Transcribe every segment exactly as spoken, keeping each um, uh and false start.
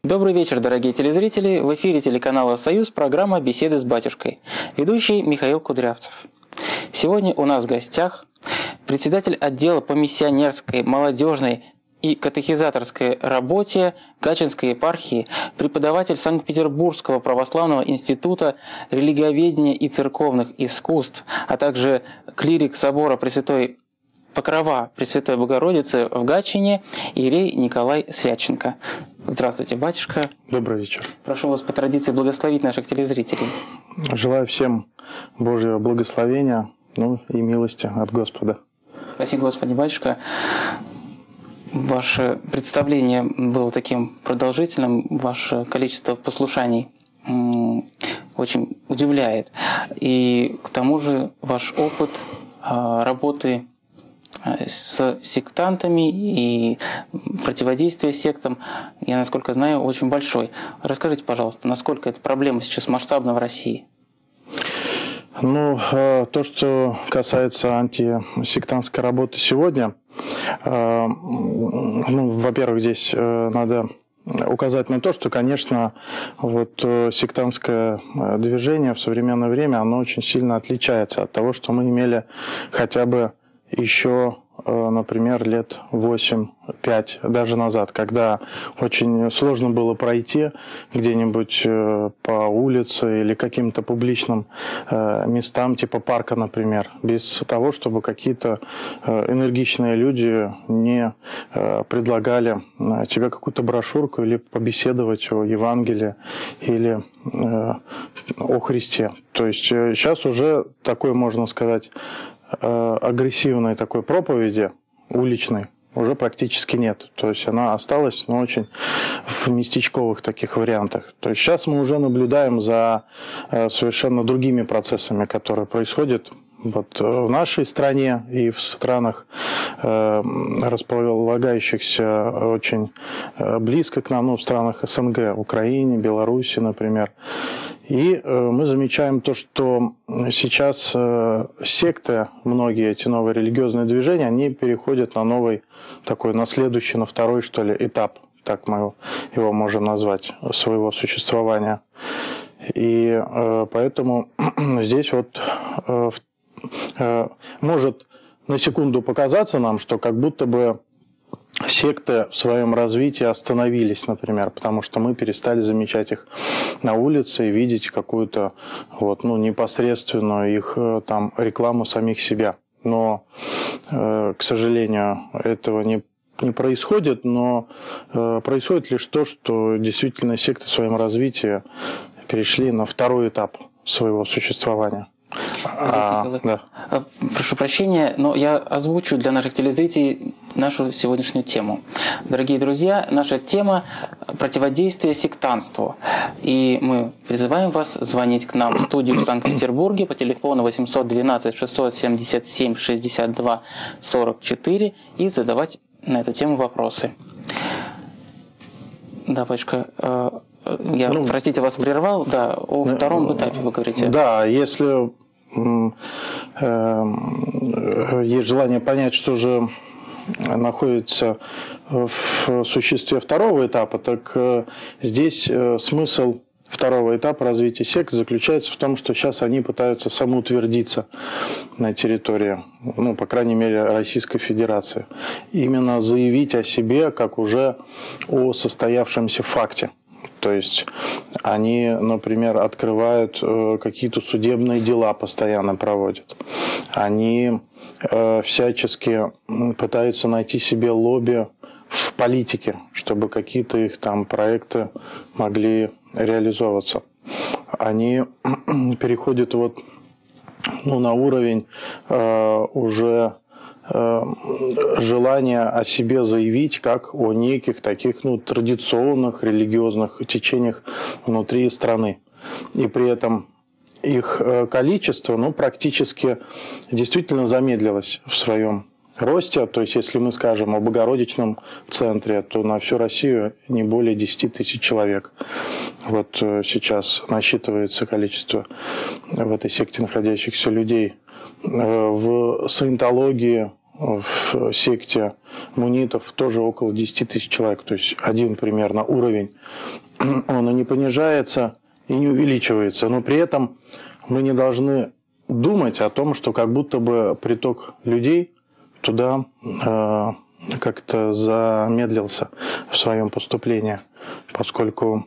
Добрый вечер, дорогие телезрители. В эфире телеканала «Союз» программа «Беседы с батюшкой». Ведущий Михаил Кудрявцев. Сегодня у нас в гостях председатель отдела по миссионерской, молодежной и катехизаторской работе Гатчинской епархии, преподаватель Санкт-Петербургского православного института религиоведения и церковных искусств, а также клирик собора Пресвятой Покрова Пресвятой Богородицы в Гатчине иерей Николай Святченко. Здравствуйте, батюшка. Добрый вечер. Прошу вас по традиции благословить наших телезрителей. Желаю всем Божьего благословения, ну и милости от Господа. Спасибо, Господи, батюшка. Ваше представление было таким продолжительным, ваше количество послушаний очень удивляет. И к тому же ваш опыт работы с сектантами и противодействие сектам, я, насколько знаю, очень большой. Расскажите, пожалуйста, насколько эта проблема сейчас масштабна в России? Ну, то, что касается антисектантской работы сегодня, ну, во-первых, здесь надо указать на то, что, конечно, вот сектантское движение в современное время, оно очень сильно отличается от того, что мы имели хотя бы еще, например, лет восемь-пять даже назад, когда очень сложно было пройти где-нибудь по улице или каким-то публичным местам, типа парка, например, без того, чтобы какие-то энергичные люди не предлагали тебе какую-то брошюрку или побеседовать о Евангелии или о Христе. То есть сейчас уже такой, можно сказать, агрессивной такой проповеди уличной уже практически нет. То есть она осталась, но очень в местечковых таких вариантах. То есть сейчас мы уже наблюдаем за совершенно другими процессами, которые происходят вот в нашей стране и в странах, располагающихся очень близко к нам, ну, в странах СНГ, Украине, Беларуси, например. И мы замечаем то, что сейчас секты, многие эти новые религиозные движения, они переходят на новый, такой, на следующий, на второй, что ли, этап, так мы его можем назвать, своего существования. И поэтому здесь вот может на секунду показаться нам, что как будто бы секты в своем развитии остановились, например, потому что мы перестали замечать их на улице и видеть какую-то вот, ну, непосредственную их там рекламу самих себя. Но, э, к сожалению, этого не, не происходит, но э, происходит лишь то, что действительно секты в своем развитии перешли на второй этап своего существования. А, да. Прошу прощения, но я озвучу для наших телезрителей нашу сегодняшнюю тему. Дорогие друзья, наша тема – противодействие сектантству. И мы призываем вас звонить к нам в студию в Санкт-Петербурге по телефону восемьсот двенадцать шестьсот семьдесят семь шестьдесят два сорок четыре и задавать на эту тему вопросы. Да, батюшка, я, ну, простите, вас прервал. Да, о втором этапе вы говорите. Да, если есть желание понять, что же находится в существе второго этапа, так здесь смысл второго этапа развития сект заключается в том, что сейчас они пытаются самоутвердиться на территории, ну, по крайней мере, Российской Федерации. Именно заявить о себе как уже о состоявшемся факте. То есть они, например, открывают какие-то судебные дела, постоянно проводят. Они всячески пытаются найти себе лобби в политике, чтобы какие-то их там проекты могли реализовываться. Они переходят вот, ну, на уровень э, уже э, желания о себе заявить как о неких таких, ну, традиционных религиозных течениях внутри страны. И при этом их количество, ну, практически действительно замедлилось в своем росте. То есть, если мы скажем о Богородичном центре, то на всю Россию не более десяти тысяч человек. Вот сейчас насчитывается количество в этой секте находящихся людей. В саентологии в секте мунитов тоже около десяти тысяч человек, то есть один примерно уровень. Он и не понижается, и не увеличивается, но при этом мы не должны думать о том, что как будто бы приток людей туда э, как-то замедлился в своем поступлении, поскольку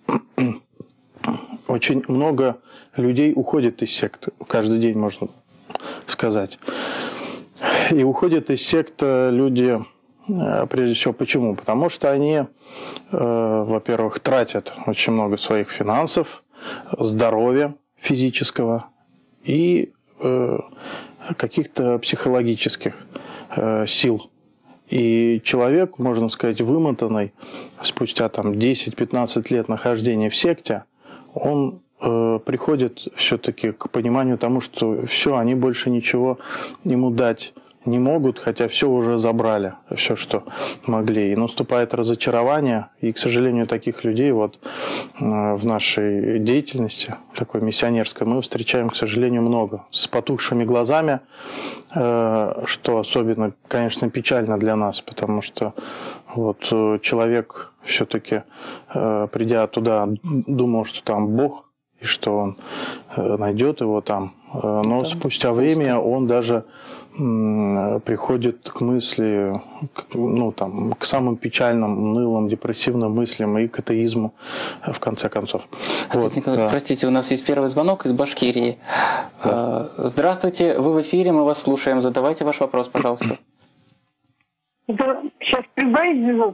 очень много людей уходит из секты, каждый день можно сказать. И уходят из секты люди, прежде всего, почему? Потому что они, э, во-первых, тратят очень много своих финансов, здоровья физического и э, каких-то психологических э, сил. И человек, можно сказать, вымотанный, спустя там десять-пятнадцать лет нахождения в секте, он э, приходит все-таки к пониманию тому, что все, они больше ничего ему дать не могут, хотя все уже забрали, все, что могли. И наступает разочарование, и, к сожалению, таких людей вот э, в нашей деятельности, такой миссионерской, мы встречаем, к сожалению, много. С потухшими глазами, э, что особенно, конечно, печально для нас, потому что вот э, человек все-таки, э, придя туда, думал, что там Бог, и что он э, найдет его там. Э, но там спустя время он даже приходит к мысли, к, ну, там, к самым печальным, унылым, депрессивным мыслям и к атеизму, в конце концов. Отец Вот, Николай, да. Простите, у нас есть первый звонок из Башкирии. Да. Здравствуйте, вы в эфире, мы вас слушаем. Задавайте ваш вопрос, пожалуйста. Да, сейчас прибавить звук.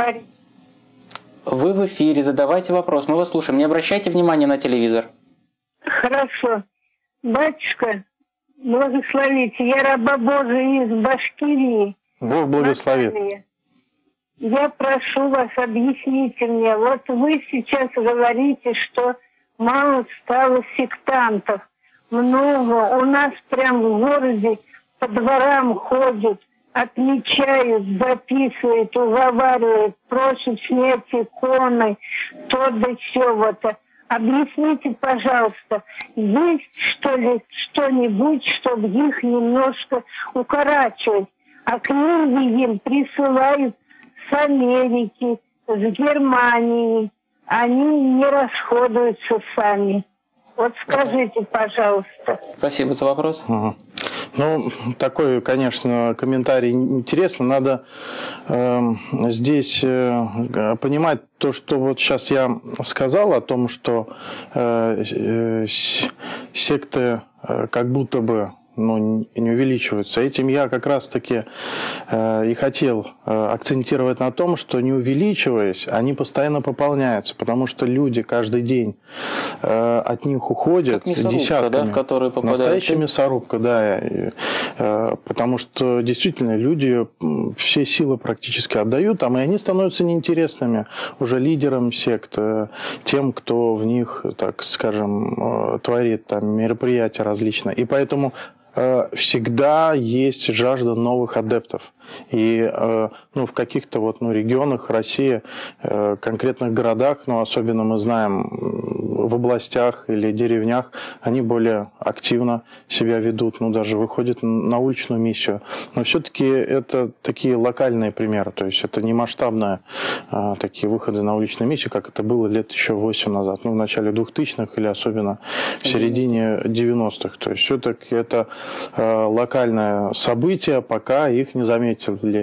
Вы в эфире, задавайте вопрос, мы вас слушаем. Не обращайте внимания на телевизор. Хорошо. Батюшка, благословите. Я раба Божия из Башкирии. Бог благословит. Наталья. Я прошу вас, объясните мне. Вот вы сейчас говорите, что мало стало сектантов. Много. У нас прям в городе по дворам ходят, отмечают, записывают, уговаривают, просят снять иконы, то да сё вот. Объясните, пожалуйста, есть что ли что-нибудь, чтобы их немножко укорачивать? А книги им присылают с Америки, с Германии. Они не расходуются сами. Вот скажите, пожалуйста. Спасибо за вопрос. Угу. Ну, такой, конечно, комментарий интересный. Надо э, здесь э, понимать то, что вот сейчас я сказал о том, что э, э, секты э, как будто бы ну, не увеличиваются. Этим я как раз-таки э, и хотел э, акцентировать на том, что не увеличиваясь, они постоянно пополняются, потому что люди каждый день э, от них уходят десятками. Да, в которую попадают. Настоящая мясорубка, да. И, э, потому что действительно люди все силы практически отдают, там, и они становятся неинтересными уже лидерам сект, э, тем, кто в них, так скажем, э, творит там мероприятия различные. И поэтому всегда есть жажда новых адептов. И ну, в каких-то вот, ну, регионах России, конкретных городах, ну, особенно мы знаем в областях или деревнях, они более активно себя ведут, ну, даже выходят на уличную миссию. Но все-таки это такие локальные примеры, то есть это не масштабные а, такие выходы на уличную миссию, как это было лет еще восемь назад, ну, в начале двухтысячных или особенно в середине девяностых. То есть все-таки это а, локальное событие, пока их не заметили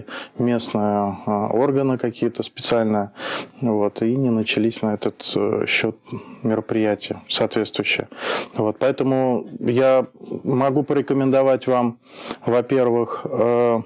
местные а, органы какие-то специальные, вот, и не начались на этот счет мероприятия соответствующие. Вот, поэтому я могу порекомендовать вам, во-первых, э,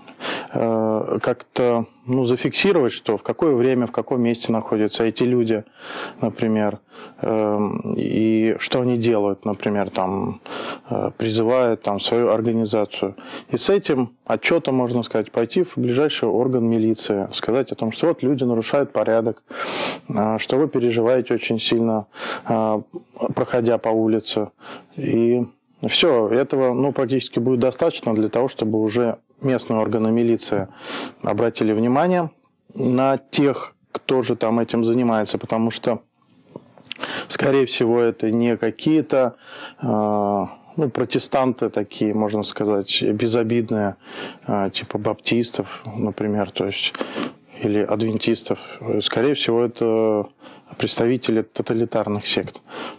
э, как-то ну, зафиксировать, что в какое время, в каком месте находятся эти люди, например, э, и что они делают, например, там, э, призывают там, свою организацию. И с этим отчетом, можно сказать, пойти в ближайший орган милиции, сказать о том, что вот люди нарушают порядок, э, что вы переживаете очень сильно, э, проходя по улице. И все, этого ну, практически будет достаточно для того, чтобы уже местные органы милиции обратили внимание на тех, кто же там этим занимается, потому что, скорее всего, это не какие-то э, ну, протестанты такие, можно сказать, безобидные, типа баптистов, например, то есть, или адвентистов. Скорее всего, это представители тоталитарных сект.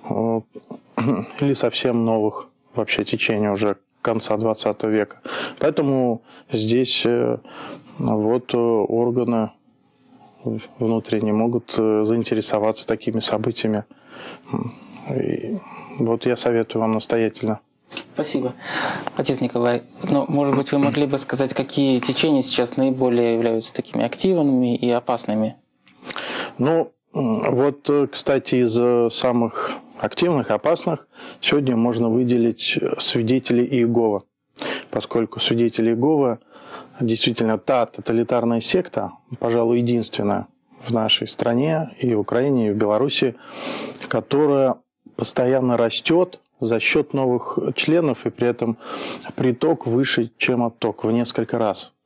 Или совсем новых вообще течений уже конца двадцатого века. Поэтому здесь вот органы внутренние могут заинтересоваться такими событиями. И вот я советую вам настоятельно. Спасибо. Отец Николай, но, может быть, вы могли бы сказать, какие течения сейчас наиболее являются такими активными и опасными? Ну, вот, кстати, из самых активных, опасных сегодня можно выделить свидетелей Иеговы, поскольку свидетели Иеговы действительно та тоталитарная секта, пожалуй, единственная в нашей стране и в Украине, и в Беларуси, которая постоянно растет за счет новых членов, и при этом приток выше, чем отток, в несколько раз.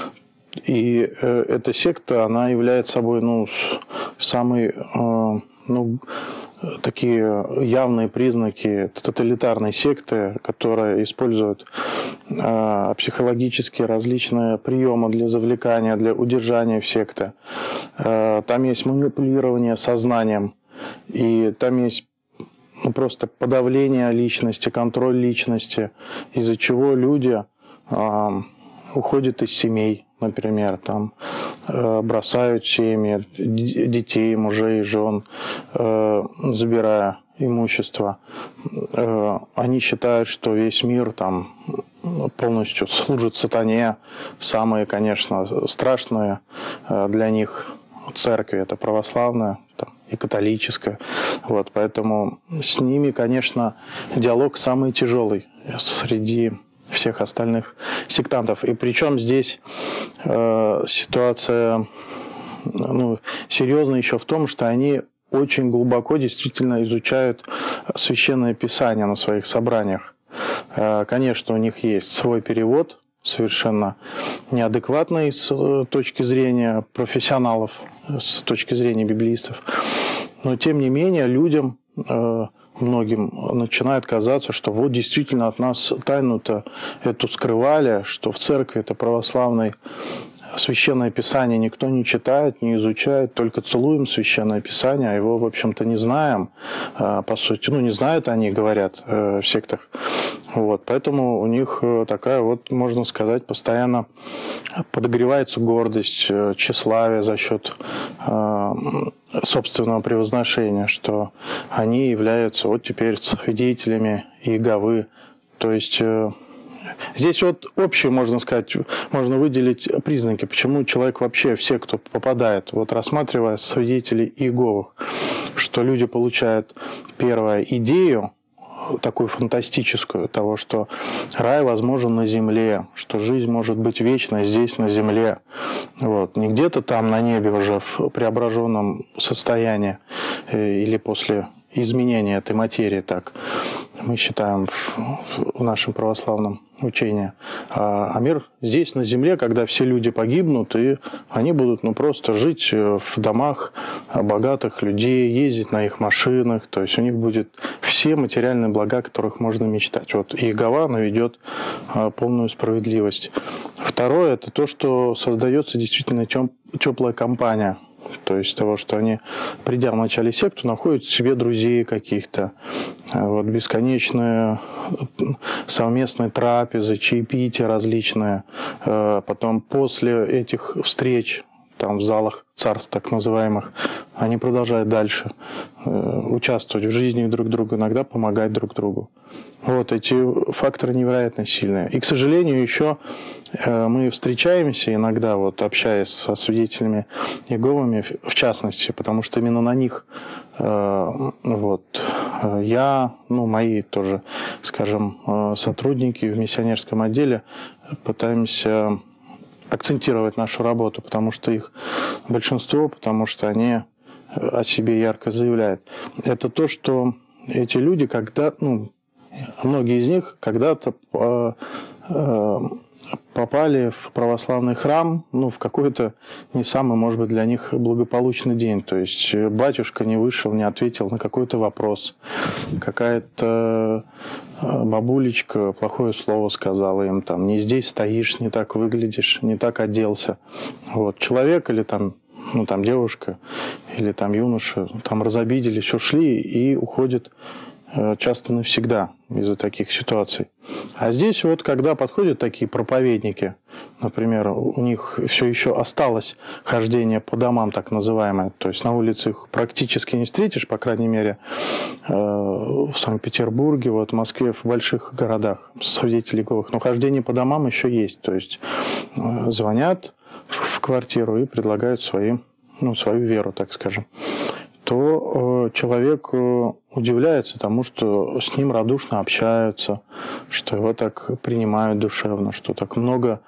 И э, эта секта, она является собой, ну, самый, э, ну, такие явные признаки тоталитарной секты, которая использует э, психологические различные приемы для завлекания, для удержания в секте. Э, там есть манипулирование сознанием, и там есть, ну, просто подавление личности, контроль личности, из-за чего люди э, уходят из семей, например, там, э, бросают семьи, детей, мужей, жен, э, забирая имущество. Э, они считают, что весь мир там полностью служит сатане. Самые, конечно, страшные э, для них церкви – это православная там, и католическая. Вот, поэтому с ними, конечно, диалог самый тяжелый среди всех остальных сектантов. И причем здесь э, ситуация, ну, серьезная еще в том, что они очень глубоко действительно изучают Священное Писание на своих собраниях. Э, конечно, у них есть свой перевод, совершенно неадекватный с точки зрения профессионалов, с точки зрения библеистов. Но, тем не менее, людям, э, многим начинает казаться, что вот действительно от нас тайну-то эту скрывали, что в церкви это православной Священное Писание никто не читает, не изучает, только целуем Священное Писание, а его, в общем-то, не знаем, по сути. Ну, не знают они, говорят в сектах. Вот, поэтому у них такая вот, можно сказать, постоянно подогревается гордость, тщеславие за счет собственного превозношения, что они являются вот теперь свидетелями Иеговы. То есть здесь вот общие, можно сказать, можно выделить признаки, почему человек вообще, все, кто попадает, вот рассматривая свидетелей Иеговых, что люди получают, первое, идею, такую фантастическую, того, что рай возможен на земле, что жизнь может быть вечной здесь, на земле. Вот. Не где-то там на небе уже в преображенном состоянии или после изменения этой материи, так мы считаем в, в нашем православном учении. А, а мир здесь, на земле, когда все люди погибнут, и они будут, ну, просто жить в домах богатых людей, ездить на их машинах, то есть у них будет все материальные блага, о которых можно мечтать. Вот Иегова наведет полную справедливость. Второе – это то, что создается действительно теплая компания. То есть того, что они, придя в начале секту, находят в себе друзей каких-то. Вот, бесконечные совместные трапезы, чаепития различные. Потом после этих встреч там в залах царств так называемых, они продолжают дальше участвовать в жизни друг друга, иногда помогать друг другу. Вот эти факторы невероятно сильные. И, к сожалению, еще мы встречаемся иногда, вот, общаясь со свидетелями Иеговыми, в частности, потому что именно на них вот, я, ну, мои тоже, скажем, сотрудники в миссионерском отделе пытаемся акцентировать нашу работу, потому что их большинство, потому что они о себе ярко заявляют. Это то, что эти люди, когда, ну, многие из них когда-то попали в православный храм, ну, в какой-то не самый, может быть, для них благополучный день. То есть батюшка не вышел, не ответил на какой-то вопрос. Какая-то бабулечка плохое слово сказала им, там, не здесь стоишь, не так выглядишь, не так оделся. Вот. Человек или там, ну, там девушка или там юноша там разобиделись, ушли и уходят часто навсегда из-за таких ситуаций. А здесь вот, когда подходят такие проповедники, например, у них все еще осталось хождение по домам, так называемое, то есть на улице их практически не встретишь, по крайней мере, в Санкт-Петербурге, вот в Москве, в больших городах, свидетелей Иеговых, но хождение по домам еще есть, то есть звонят в квартиру и предлагают свои, ну, свою веру, так скажем, то человек удивляется тому, что с ним радушно общаются, что его так принимают душевно, что так много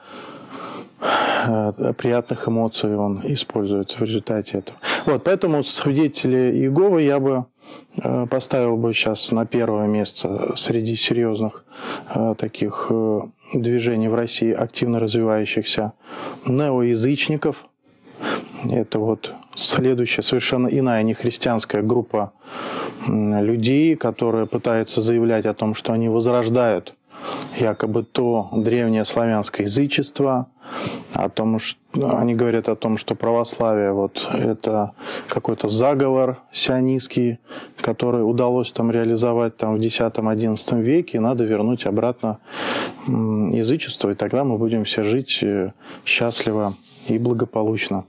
приятных эмоций он использует в результате этого. Вот, поэтому свидетели Иеговы я бы поставил бы сейчас на первое место среди серьезных таких движений в России, активно развивающихся, неоязычников. Это вот следующая, совершенно иная нехристианская группа людей, которая пытается заявлять о том, что они возрождают якобы то древнее славянское язычество, о том, что они говорят о том, что православие вот это какой-то заговор сионистский, который удалось там реализовать там в десятом-одиннадцатом веке, и надо вернуть обратно язычество, и тогда мы будем все жить счастливо и благополучно.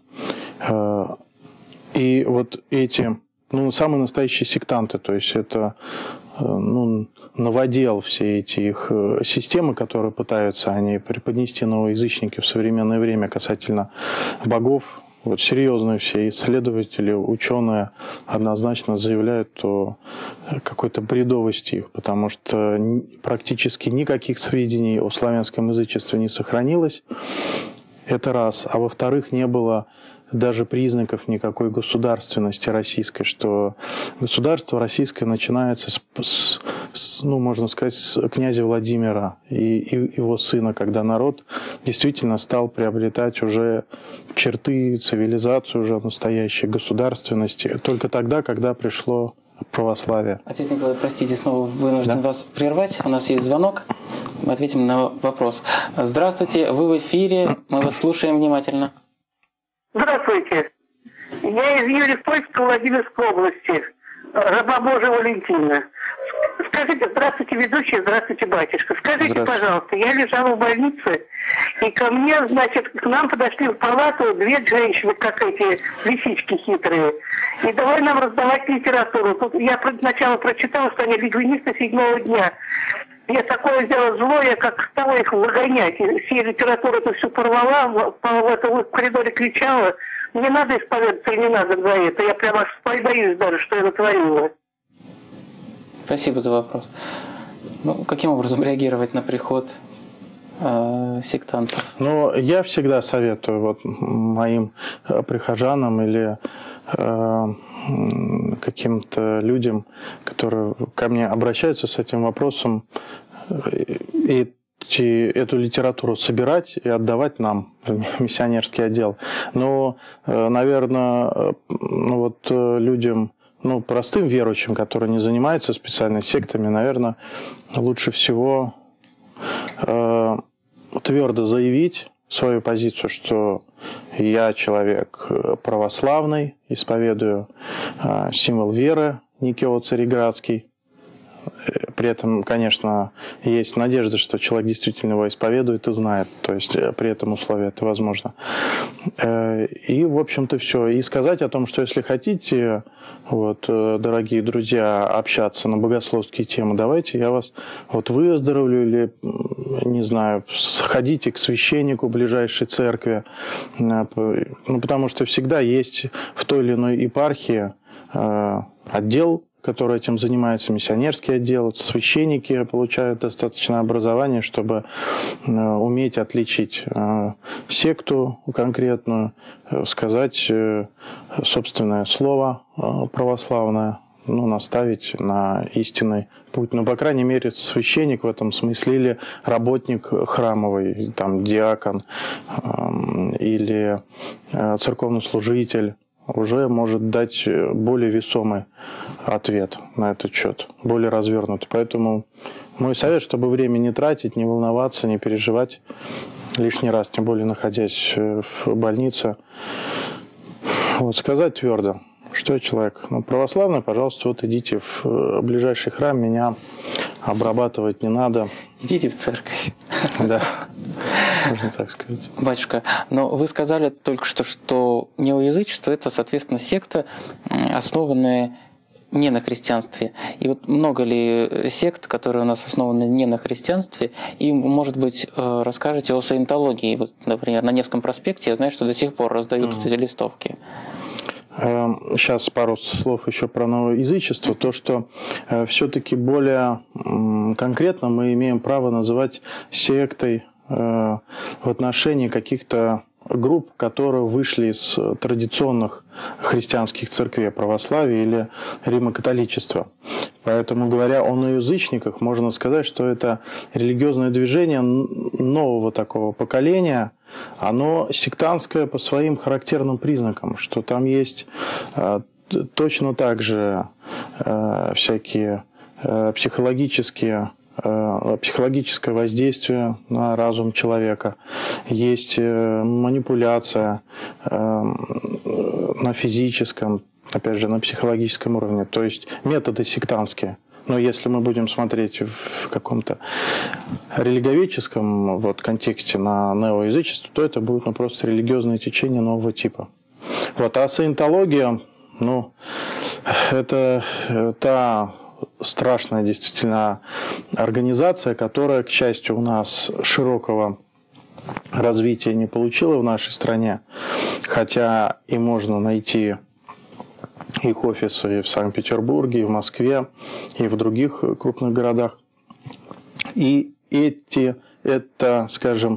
И вот эти, ну, самые настоящие сектанты, то есть это, ну, новодел, все эти их системы, которые пытаются они преподнести новоязычники в современное время касательно богов. Вот серьезные все исследователи, ученые однозначно заявляют о какой-то бредовости их, потому что практически никаких сведений о славянском язычестве не сохранилось. Это раз. А во-вторых, не было даже признаков никакой государственности российской, что государство российское начинается с, с, с ну, можно сказать, с князя Владимира и, и его сына, когда народ действительно стал приобретать уже черты цивилизации, уже настоящей государственности, только тогда, когда пришло православие. Отец Николай, простите, снова вынужден да? вас прервать. У нас есть звонок. Мы ответим на вопрос. Здравствуйте, вы в эфире. Мы вас слушаем внимательно. Здравствуйте. Я из Юрьев-Польской, Владимирской области. Раба Божия Валентина. Скажите, здравствуйте, ведущий, здравствуйте, батюшка. Скажите, здравствуйте. Пожалуйста, я лежала в больнице, и ко мне, значит, к нам подошли в палату две женщины, как эти лисички хитрые, и давай нам раздавать литературу. Тут я сначала прочитала, что они лингвинисты седьмого дня. Я такое сделала злое, как стала их выгонять. И все литературу эту всю порвала, в, в, в коридоре кричала. Мне надо исповедаться или не надо за это? Я прямо боюсь даже, что я натворила. Спасибо за вопрос. Ну, каким образом реагировать на приход э, сектантов? Ну, я всегда советую вот моим прихожанам или э, каким-то людям, которые ко мне обращаются с этим вопросом, эти, эту литературу собирать и отдавать нам в миссионерский отдел. Но, наверное, ну, вот людям, ну, простым верующим, которые не занимаются специально сектами, наверное, лучше всего э, твердо заявить свою позицию, что я человек православный, исповедую э, символ веры Никео-Цареградский. При этом, конечно, есть надежда, что человек действительно его исповедует и знает. То есть при этом условии это возможно. И, в общем-то, все. И сказать о том, что если хотите, вот, дорогие друзья, общаться на богословские темы, давайте я вас вот выздоровлю или, не знаю, сходите к священнику ближайшей церкви. Ну, потому что всегда есть в той или иной епархии отдел, который этим занимается, миссионерский отдел, священники получают достаточное образование, чтобы уметь отличить секту конкретную, сказать собственное слово православное, ну, наставить на истинный путь. Ну, по крайней мере, священник в этом смысле или работник храмовый, там, диакон э, или э, церковный служитель уже может дать более весомый ответ на этот счет, более развернутый. Поэтому мой совет, чтобы время не тратить, не волноваться, не переживать лишний раз, тем более находясь в больнице, вот, сказать твердо, что я человек. Ну, православный, пожалуйста, вот идите в ближайший храм, меня обрабатывать не надо. Идите в церковь. Да, можно так сказать. Батюшка, но вы сказали только что, что неоязычество – это, соответственно, секта, основанная не на христианстве. И вот много ли сект, которые у нас основаны не на христианстве, и, может быть, расскажете о саентологии. Вот, например, на Невском проспекте я знаю, что до сих пор раздают mm. вот эти листовки. Сейчас пару слов еще про новоязычество. То, что все-таки более конкретно мы имеем право называть сектой в отношении каких-то групп, которые вышли из традиционных христианских церквей, православия или римокатоличества. Поэтому, говоря о неоязычниках, можно сказать, что это религиозное движение нового такого поколения. Оно сектантское по своим характерным признакам, что там есть э, точно так же э, всякие э, психологические психологическое воздействие на разум человека, есть манипуляция на физическом, опять же, на психологическом уровне, то есть методы сектантские. Но если мы будем смотреть в каком-то религоведческом вот, контексте на неоязычество, то это будет ну, просто религиозное течение нового типа. Вот. А саентология, ну, это та страшная действительно организация, которая, к счастью, у нас широкого развития не получила в нашей стране, хотя и можно найти их офисы и в Санкт-Петербурге, и в Москве, и в других крупных городах. И эти, это, скажем,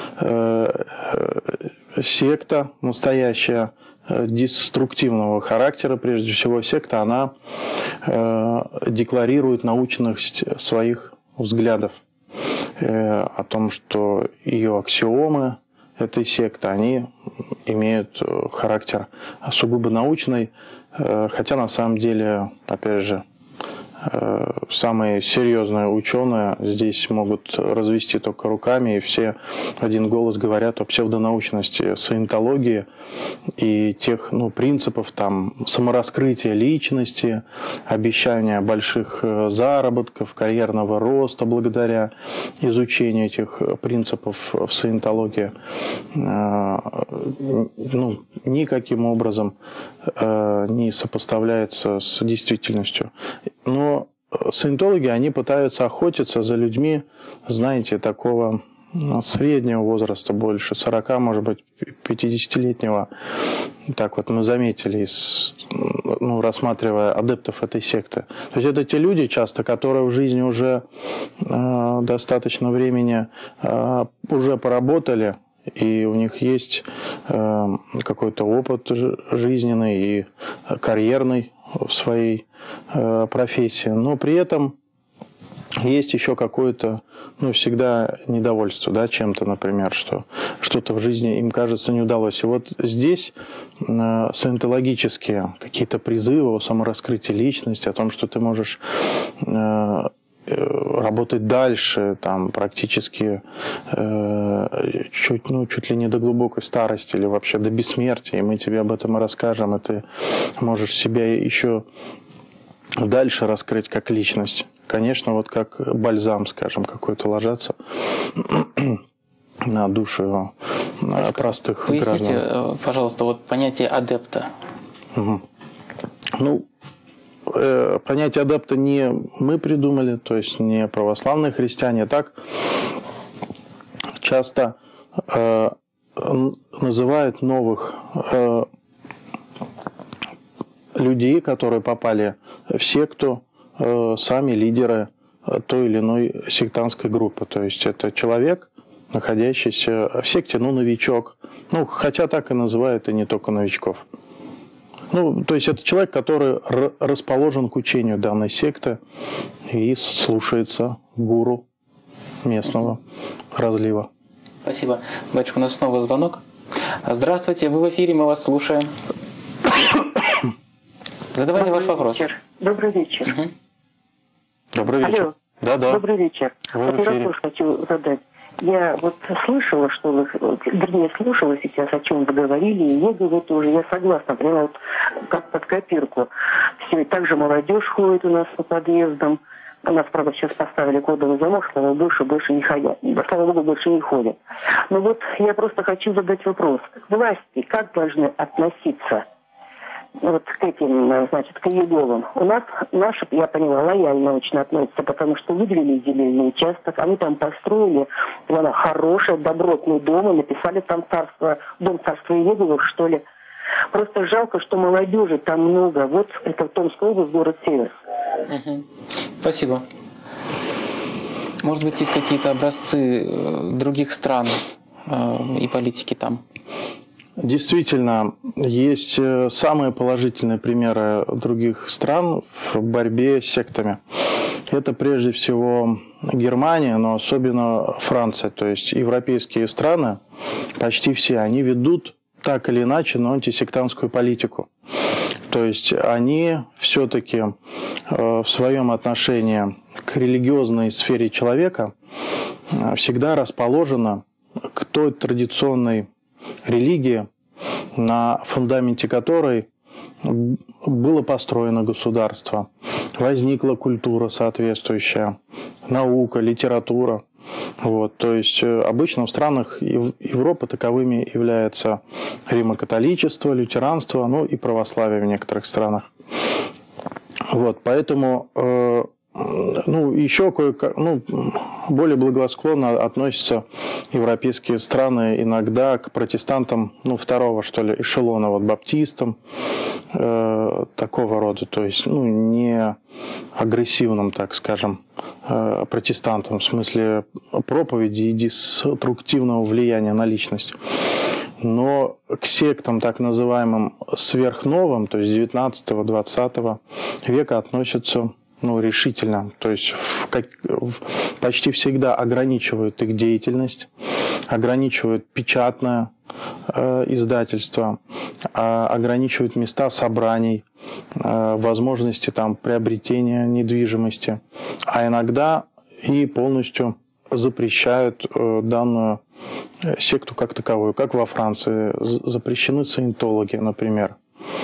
секта настоящая, деструктивного характера, прежде всего, секта, она э, декларирует научность своих взглядов э, о том, что ее аксиомы этой секты, они имеют характер сугубо научный, э, хотя на самом деле, опять же, э, самые серьезные ученые здесь могут развести только руками, и все в один голос говорят о псевдонаучности саентологии и тех ну, принципов там, самораскрытия личности, обещания больших заработков, карьерного роста благодаря изучению этих принципов в саентологии ну, никаким образом не сопоставляется с действительностью. Но саентологи, они пытаются охотиться за людьми, знаете, такого среднего возраста, больше сорока, может быть, пятидесятилетнего. Так вот мы заметили, ну, рассматривая адептов этой секты. То есть это те люди часто, которые в жизни уже э, достаточно времени э, уже поработали, и у них есть э, какой-то опыт жизненный и карьерный в своей э, профессии, но при этом есть еще какое-то, ну, всегда недовольство, да, чем-то, например, что что-то в жизни им кажется не удалось. И вот здесь э, саентологические какие-то призывы о самораскрытии личности, о том, что ты можешь э, работать дальше, там, практически э, чуть, ну, чуть ли не до глубокой старости или вообще до бессмертия, и мы тебе об этом и расскажем, и ты можешь себя еще дальше раскрыть как личность. Конечно, вот как бальзам, скажем, какой-то ложатся на душу на простых Поясните, граждан. Пожалуйста, вот понятие адепта. Угу. Ну, э, понятие адепта не мы придумали, то есть не православные христиане, так часто э, называют новых э, людей, которые попали в секту, сами лидеры той или иной сектантской группы. То есть это человек, находящийся в секте, ну, новичок. Ну, хотя так и называют и не только новичков. Ну, то есть это человек, который расположен к учению данной секты и слушается гуру местного разлива. Спасибо. Батюшка, у нас снова звонок. Здравствуйте, вы в эфире, мы вас слушаем. Задавайте Добрый ваш вопрос. Вечер. Добрый вечер. Угу. Добрый вечер. Алло. Да, да. Добрый вечер. Вы в Вот эфире. вопрос хочу задать. Я вот слышала, что вы, вернее, слушала сейчас, о чем вы говорили, и я говорю тоже, я согласна, прямо вот как под копирку. Все, и также молодежь ходит у нас по подъездам. У нас, правда, сейчас поставили кодовый замок, слава богу, что больше не ходят. Слава богу, больше не ходят. Но вот я просто хочу задать вопрос. Власти как должны относиться вот к этим, значит, к Еговым? У нас наши, я поняла, лояльно очень относятся, потому что выделили земельный участок, они там построили прямо хороший, добротный дом, и написали там царство, дом царства Еговых, что ли. Просто жалко, что молодежи там много. Вот это Томская область, город Северск. Угу. Спасибо. Может быть, есть какие-то образцы других стран э, и политики там? Действительно, есть самые положительные примеры других стран в борьбе с сектами. Это прежде всего Германия, но особенно Франция. То есть европейские страны, почти все, они ведут так или иначе, но антисектантскую политику. То есть они все-таки в своем отношении к религиозной сфере человека всегда расположены к той традиционной религии, на фундаменте которой было построено государство, возникла культура соответствующая, наука, литература. Вот, то есть обычно в странах Европы таковыми является римокатоличество, лютеранство, ну и православие в некоторых странах. Вот, поэтому э, ну, еще кое-как, ну, более благосклонно относятся европейские страны иногда к протестантам, ну, второго, что ли, эшелона, вот, баптистам, э, такого рода, то есть, ну, не агрессивным, так скажем, э, протестантам, в смысле проповеди и деструктивного влияния на личность. Но к сектам, так называемым сверхновым, то есть девятнадцатого-двадцатого века, относятся, ну, решительно, то есть в, как, в, почти всегда ограничивают их деятельность, ограничивают печатное э, издательство, э, ограничивают места собраний, э, возможности там приобретения недвижимости, а иногда и полностью запрещают э, данную секту как таковую, как во Франции запрещены саентологи, например.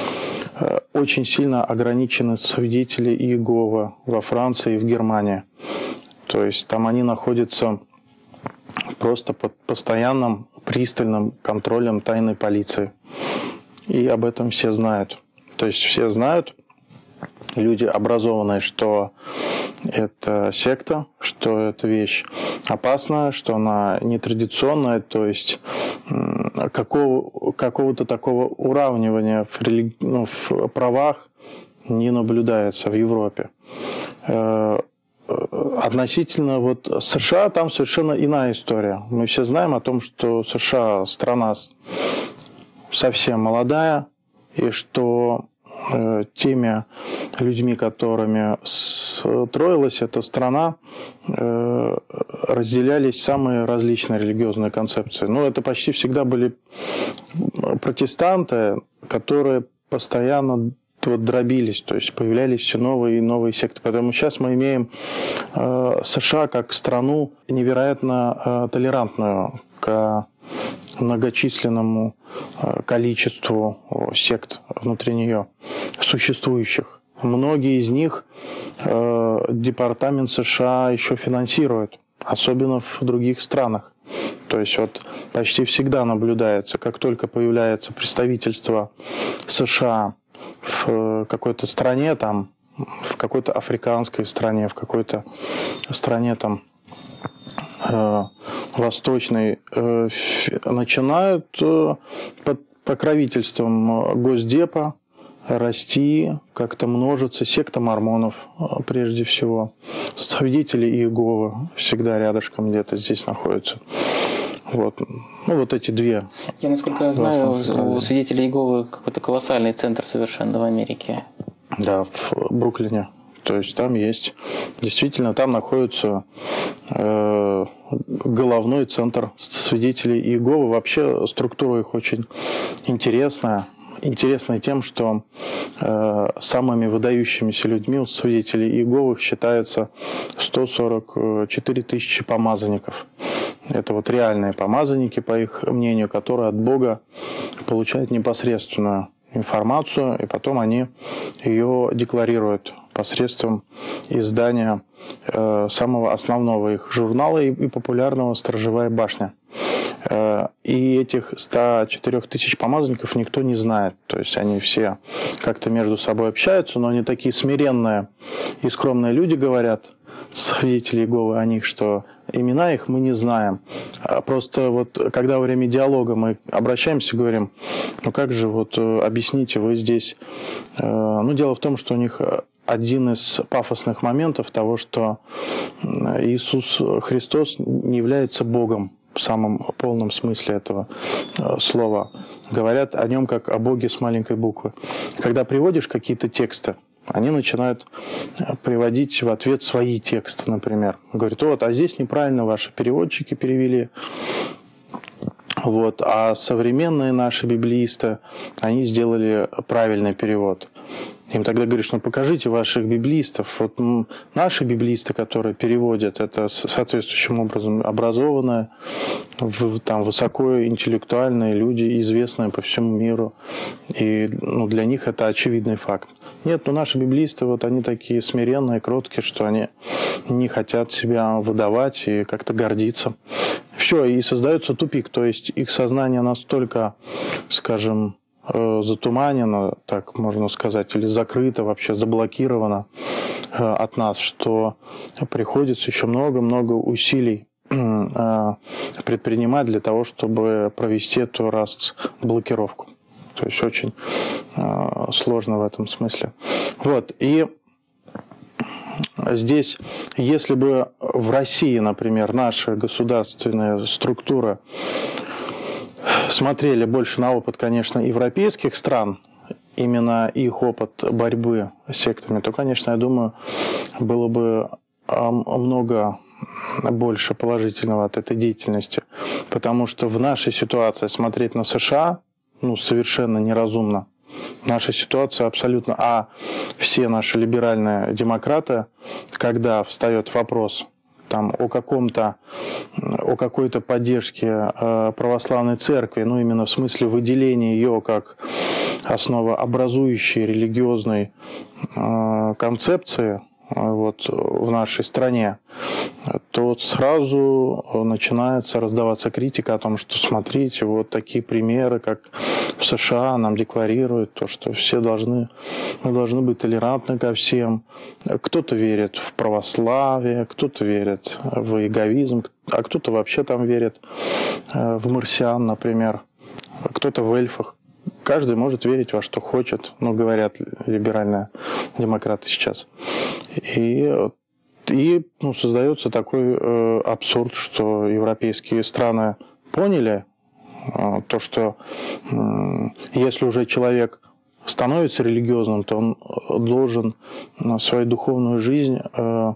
Очень сильно ограничены свидетели Иеговы во Франции и в Германии. То есть там они находятся просто под постоянным пристальным контролем тайной полиции. И об этом все знают. То есть все знают, люди образованные, что это секта, что это вещь опасная, что она нетрадиционная, то есть какого, какого-то такого уравнивания в, религи... ну, в правах не наблюдается в Европе. Относительно вот США там совершенно иная история. Мы все знаем о том, что США страна совсем молодая, и что теми людьми, которыми строилась эта страна, разделялись самые различные религиозные концепции. Но это почти всегда были протестанты, которые постоянно вот дробились, то есть появлялись все новые и новые секты. Поэтому сейчас мы имеем США как страну невероятно толерантную к многочисленному количеству сект внутри нее существующих. Многие из них э, департамент США еще финансирует, особенно в других странах. То есть вот почти всегда наблюдается, как только появляется представительство США в какой-то стране, там, в какой-то африканской стране, в какой-то стране там, э, восточной, э, начинают э, под покровительством Госдепа расти, как-то множиться, секта мормонов прежде всего. Свидетели Иеговы всегда рядышком где-то здесь находятся. Вот. Ну, вот эти две. Я, насколько я знаю, у свидетелей Иеговы какой-то колоссальный центр совершенно в Америке. Да, в Бруклине. То есть там есть, действительно, там находится э, головной центр свидетелей Иеговы. Вообще структура их очень интересная. Интересная тем, что э, самыми выдающимися людьми у свидетелей Иеговы считается сто сорок четыре тысячи помазанников. Это вот реальные помазанники, по их мнению, которые от Бога получают непосредственную информацию, и потом они ее декларируют посредством издания э, самого основного их журнала и, и популярного «Сторожевая башня». Э, и этих ста четырёх тысяч помазанников никто не знает. То есть они все как-то между собой общаются, но они такие смиренные и скромные люди, говорят, свидетели Иеговы о них, что имена их мы не знаем. Просто вот когда во время диалога мы обращаемся, говорим, ну как же, вот объясните, вы здесь... Ну, дело в том, что у них один из пафосных моментов того, что Иисус Христос не является Богом в самом полном смысле этого слова. Говорят о нем как о Боге с маленькой буквы. Когда приводишь какие-то тексты, они начинают приводить в ответ свои тексты, например. Говорят, вот, а здесь неправильно ваши переводчики перевели. Вот, а современные наши библеисты, они сделали правильный перевод. Им тогда говоришь, ну покажите ваших библеистов. Вот наши библеисты, которые переводят, это соответствующим образом образованные, там, высокоинтеллектуальные люди, известные по всему миру. И ну, для них это очевидный факт. Нет, ну наши библеисты, вот они такие смиренные, кроткие, что они не хотят себя выдавать и как-то гордиться. Все, и создается тупик. То есть их сознание настолько, скажем, затуманено, так можно сказать, или закрыто, вообще заблокировано от нас, что приходится еще много-много усилий предпринимать для того, чтобы провести эту разблокировку. То есть очень сложно в этом смысле. Вот, и здесь, если бы в России, например, наша государственная структура смотрели больше на опыт, конечно, европейских стран, именно их опыт борьбы с сектами, то, конечно, я думаю, было бы много больше положительного от этой деятельности. Потому что в нашей ситуации смотреть на США ну, совершенно неразумно. Наша ситуация абсолютно... А все наши либеральные демократы, когда встает вопрос там, о каком-то, о какой-то поддержке православной церкви, ну именно в смысле выделения ее как основообразующей религиозной концепции вот, в нашей стране, то сразу начинается раздаваться критика о том, что смотрите, вот такие примеры, как в США нам декларируют, то, что все должны, мы должны быть толерантны ко всем. Кто-то верит в православие, кто-то верит в иеговизм, а кто-то вообще там верит в марсиан, например, кто-то в эльфах. Каждый может верить во что хочет, ну, говорят либеральные демократы сейчас. И, и ну, создается такой э, абсурд, что европейские страны поняли э, то, что э, если уже человек становится религиозным, то он должен свою духовную жизнь э,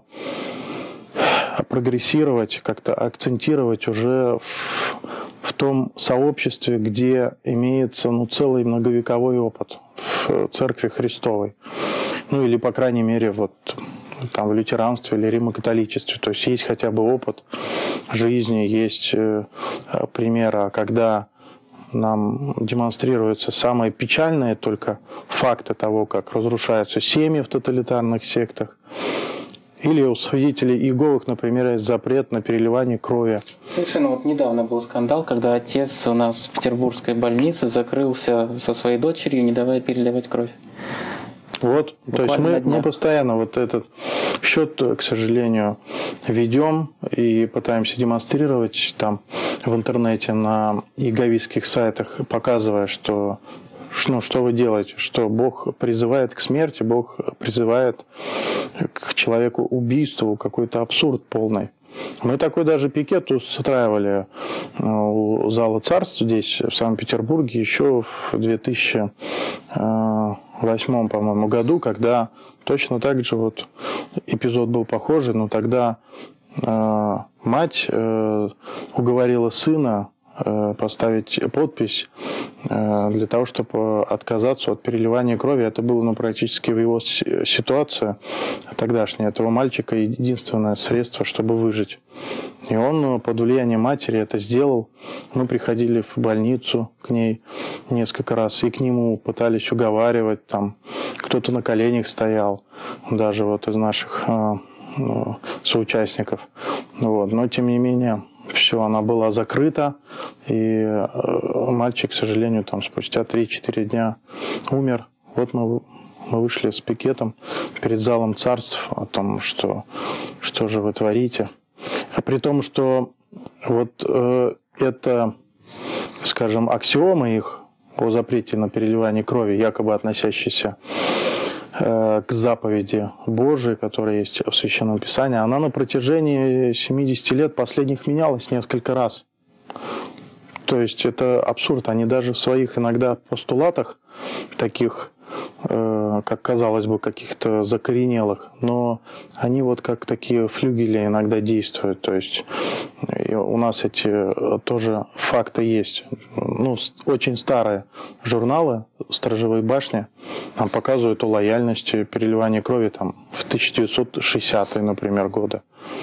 прогрессировать, как-то акцентировать уже в, в том сообществе, где имеется ну, целый многовековой опыт в Церкви Христовой. Ну или, по крайней мере, вот там в лютеранстве или римокатоличестве. То есть есть хотя бы опыт жизни, есть э, примеры, когда нам демонстрируются самые печальные только факты того, как разрушаются семьи в тоталитарных сектах. Или у свидетелей Иеговы, например, есть запрет на переливание крови. Совершенно вот недавно был скандал, когда отец у нас в петербургской больнице закрылся со своей дочерью, не давая переливать кровь. Вот, буквально то есть мы, мы постоянно вот этот счет, к сожалению, ведем и пытаемся демонстрировать там в интернете на иеговистских сайтах, показывая, что, ну, что вы делаете, что Бог призывает к смерти, Бог призывает к человеку убийству, какой-то абсурд полный. Мы такой даже пикет устраивали у Зала Царств здесь, в Санкт-Петербурге, еще в две тысячи восьмом, по-моему, году, когда точно так же вот эпизод был похожий, но тогда э, мать э, уговорила сына э, поставить подпись э, для того, чтобы отказаться от переливания крови. Это было, ну, практически в его ситуации тогдашней этого мальчика единственное средство, чтобы выжить. И он под влиянием матери это сделал. Мы приходили в больницу к ней несколько раз, и к нему пытались уговаривать. Там кто-то на коленях стоял, даже вот из наших э, соучастников. Вот. Но, тем не менее, все, она была закрыта. И э, мальчик, к сожалению, там спустя три-четыре дня умер. Вот мы... Мы вышли с пикетом перед Залом Царств о том, что, что же вы творите. А при том, что вот э, это, скажем, аксиомы их о запрете на переливание крови, якобы относящиеся э, к заповеди Божией, которая есть в Священном Писании, она на протяжении семидесяти лет последних менялась несколько раз. То есть это абсурд. Они даже в своих иногда постулатах таких, как казалось бы, каких-то закоренелых, но они вот как такие флюгели иногда действуют. То есть у нас эти тоже факты есть. Ну, очень старые журналы «Сторожевые башни» нам показывают о лояльности переливания крови там, в тысяча девятьсот шестидесятые, например, годы.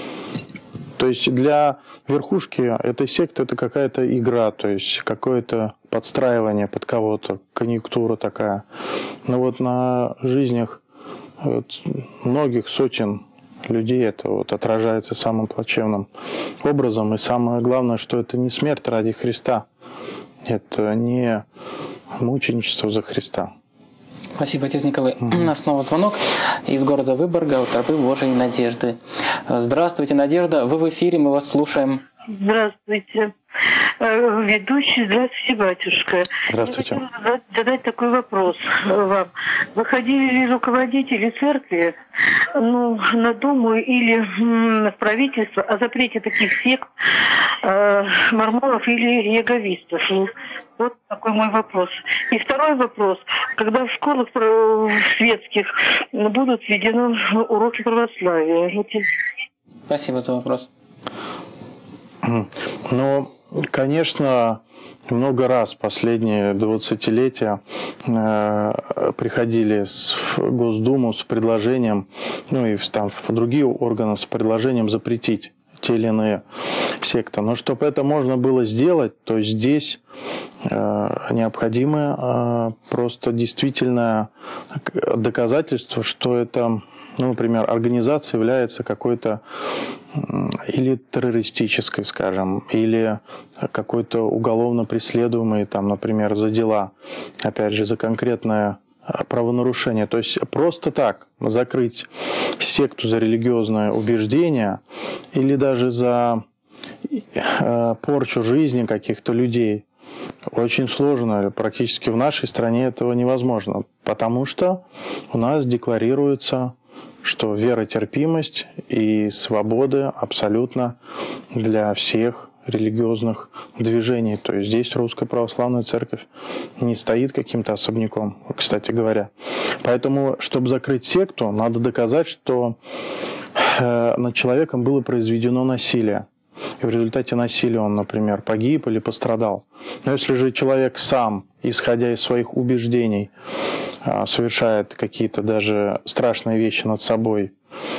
То есть для верхушки этой секты это какая-то игра, то есть какое-то подстраивание под кого-то, конъюнктура такая. Но вот на жизнях вот многих сотен людей это вот отражается самым плачевным образом. И самое главное, что это не смерть ради Христа, это не мученичество за Христа. Спасибо, отец Николай. У нас снова звонок из города Выборга, у тропы Божией Надежды. Здравствуйте, Надежда, вы в эфире, мы вас слушаем. Здравствуйте. Ведущий, здравствуйте, батюшка. Здравствуйте. Я хотела задать такой вопрос вам. Выходили ли руководители церкви, ну, на Думу или в правительство о запрете таких сект, э, мормонов или яговистов? Вот такой мой вопрос. И второй вопрос. Когда в школах светских будут введены уроки православия? Спасибо за вопрос. Ну, конечно, много раз последние двадцатилетия э, приходили в Госдуму с предложением, ну и в, там, в другие органы с предложением запретить те или иные секты. Но чтобы это можно было сделать, то здесь э, необходимо э, просто действительно доказательство, что это, ну, например, организация является какой-то или террористической, скажем, или какой-то уголовно преследуемой, там, например, за дела, опять же, за конкретное правонарушение. То есть просто так закрыть секту за религиозное убеждение или даже за порчу жизни каких-то людей очень сложно. Практически в нашей стране этого невозможно, потому что у нас декларируется, что веротерпимость и свободы абсолютно для всех религиозных движений. То есть здесь Русская Православная Церковь не стоит каким-то особняком, кстати говоря. Поэтому, чтобы закрыть секту, надо доказать, что э, над человеком было произведено насилие. И в результате насилия он, например, погиб или пострадал. Но если же человек сам, исходя из своих убеждений, совершает какие-то даже страшные вещи над собой,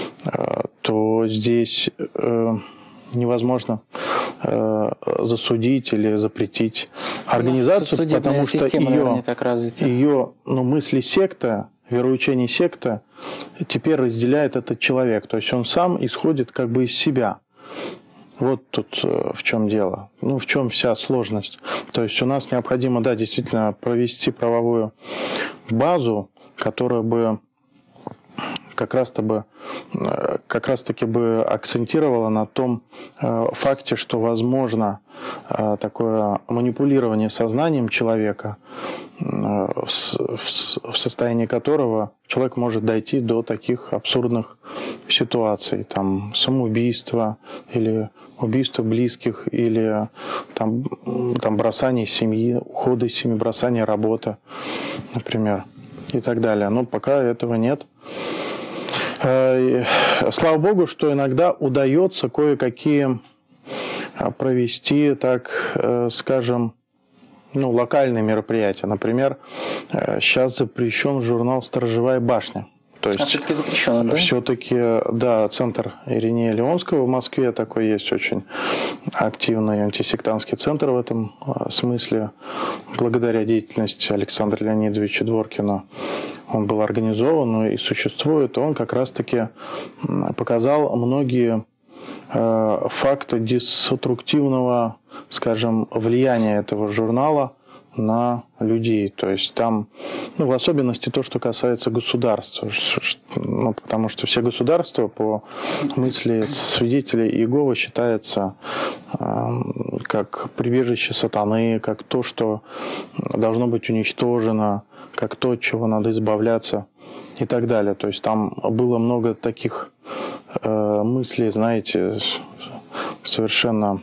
то здесь невозможно засудить или запретить организацию, потому что ее, ее ну, мысли секта, вероучение секта теперь разделяет этот человек. То есть он сам исходит как бы из себя. Вот тут в чем дело, ну в чем вся сложность. То есть у нас необходимо, да, действительно провести правовую базу, которая бы как раз-то бы, как раз-таки бы акцентировала на том э, факте, что возможно э, такое манипулирование сознанием человека в состоянии которого человек может дойти до таких абсурдных ситуаций, там самоубийство или убийство близких, или там, там бросание семьи, ухода из семьи, бросание работы, например, и так далее. Но пока этого нет. Слава Богу, что иногда удается кое-какие провести, так скажем, ну, локальные мероприятия. Например, сейчас запрещен журнал «Сторожевая башня». То есть, а все-таки запрещено, да? Все-таки, да, центр Иринея Леонского в Москве такой есть очень активный антисектантский центр в этом смысле. Благодаря деятельности Александра Леонидовича Дворкина он был организован и существует. Он как раз-таки показал многие факты деструктивного, скажем, влияния этого журнала на людей. То есть там, ну, в особенности то, что касается государства. Ну, потому что все государства, по мысли свидетелей Иеговы, считается э, как прибежище сатаны, как то, что должно быть уничтожено, как то, от чего надо избавляться и так далее. То есть там было много таких э, мыслей, знаете, совершенно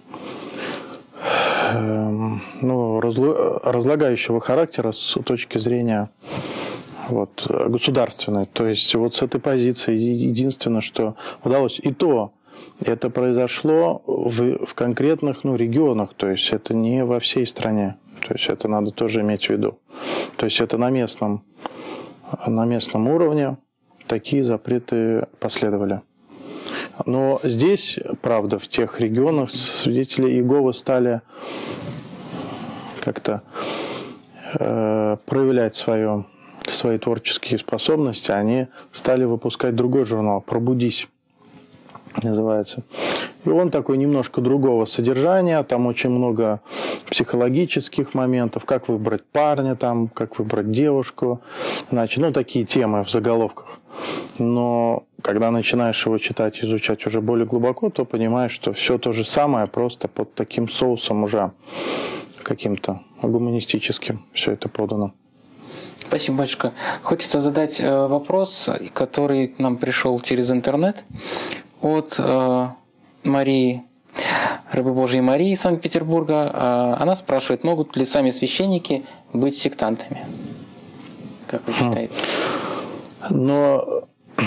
ну, разлагающего характера с точки зрения вот, государственной. То есть вот с этой позиции единственное, что удалось, и то это произошло в, в конкретных ну, регионах, то есть это не во всей стране. То есть это надо тоже иметь в виду. То есть это на местном, на местном уровне такие запреты последовали. Но здесь, правда, в тех регионах свидетели Иеговы стали как-то э, проявлять свое, свои творческие способности. Они стали выпускать другой журнал «Пробудись» называется. И он такой немножко другого содержания. Там очень много психологических моментов. Как выбрать парня, там, как выбрать девушку. Значит, ну, такие темы в заголовках. Но когда начинаешь его читать, изучать уже более глубоко, то понимаешь, что все то же самое, просто под таким соусом уже каким-то гуманистическим все это подано. Спасибо, батюшка. Хочется задать вопрос, который нам пришел через интернет от э, Марии, Рабы Божьей Марии из Санкт-Петербурга. Она спрашивает, могут ли сами священники быть сектантами? Как вы считаете? Но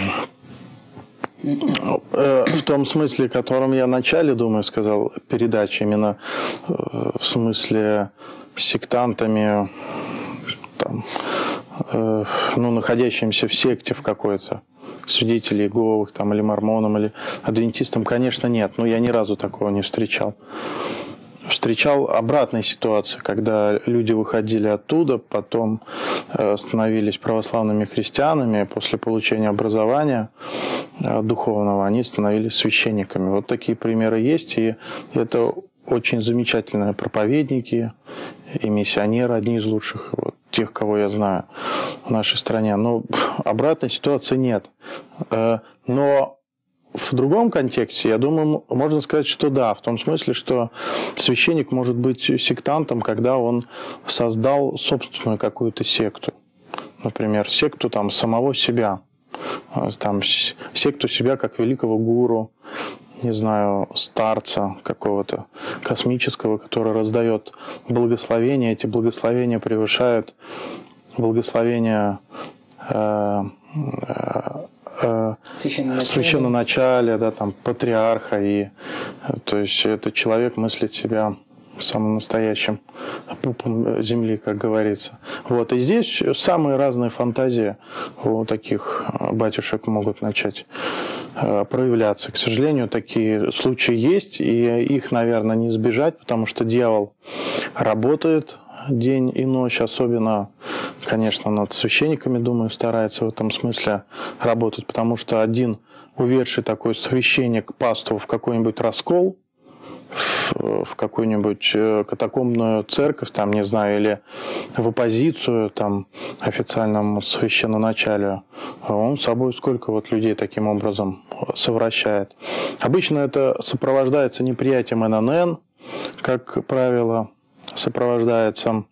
в том смысле, в котором я в начале, думаю, сказал, передачи, именно в смысле сектантами, там, ну, находящимся в секте в какой-то, свидетелей Иеговых, там, или мормонам, или адвентистам, конечно, нет. Но я ни разу такого не встречал. Встречал обратные ситуации, когда люди выходили оттуда, потом становились православными христианами, после получения образования духовного они становились священниками. Вот такие примеры есть, и это очень замечательные проповедники и миссионеры, одни из лучших, вот, тех, кого я знаю в нашей стране. Но обратной ситуации нет. Но в другом контексте, я думаю, можно сказать, что да, в том смысле, что священник может быть сектантом, когда он создал собственную какую-то секту. Например, секту там, самого себя. Там, секту себя как великого гуру, не знаю, старца какого-то космического, который раздает благословения. Эти благословения превышают благословения э, э, священноначалия, да, там, патриарха. И, то есть этот человек мыслит себя самым настоящим пупом земли, как говорится. Вот. И здесь самые разные фантазии у таких батюшек могут начать проявляться. К сожалению, такие случаи есть, и их, наверное, не избежать, потому что дьявол работает день и ночь, особенно, конечно, над священниками, думаю, старается в этом смысле работать, потому что один уведший такой священник паству в какой-нибудь раскол, в какую-нибудь катакомбную церковь, там, не знаю, или в оппозицию там, официальному священноначалию, он с собой сколько вот людей таким образом совращает. Обычно это сопровождается неприятием эн эн эн, как правило, сопровождается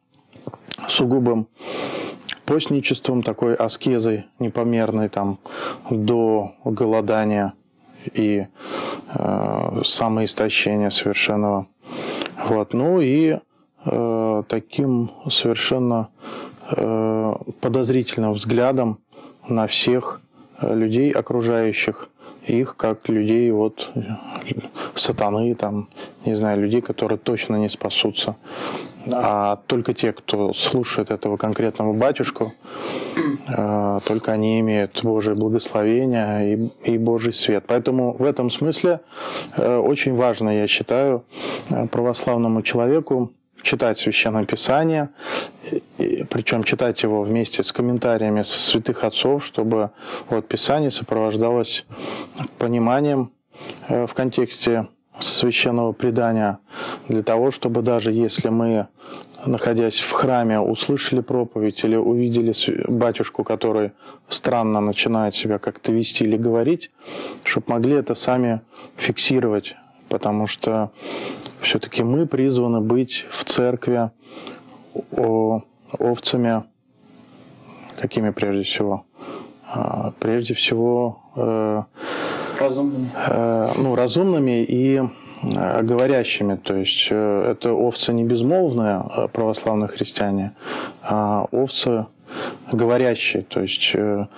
сугубым постничеством, такой аскезой непомерной там, до голодания и э, самоистощения совершенного. Вот. Ну и э, таким совершенно э, подозрительным взглядом на всех людей, окружающих их, как людей вот сатаны, там, не знаю, людей, которые точно не спасутся. А только те, кто слушает этого конкретного батюшку, э, только они имеют Божие благословение и, и Божий свет. Поэтому в этом смысле э, очень важно, я считаю, православному человеку читать Священное Писание, и, причем читать его вместе с комментариями святых отцов, чтобы вот, Писание сопровождалось пониманием э, в контексте священного предания, для того, чтобы даже если мы, находясь в храме, услышали проповедь или увидели батюшку, который странно начинает себя как-то вести или говорить, чтобы могли это сами фиксировать, потому что все-таки мы призваны быть в церкви овцами, какими прежде всего? Прежде всего разумными. Ну, разумными и говорящими. То есть это овцы не безмолвные, православные христиане, а овцы говорящие, то есть